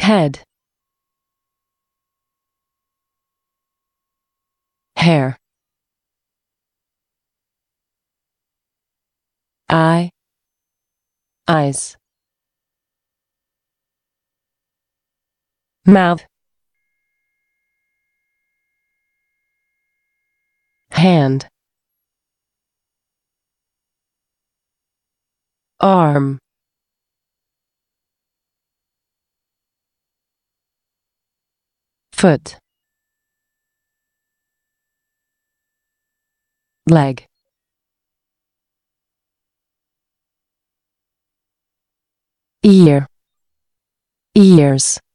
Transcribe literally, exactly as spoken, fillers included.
head, hair, eye, eyes, mouth, hand, arm, foot, leg, ear, ears,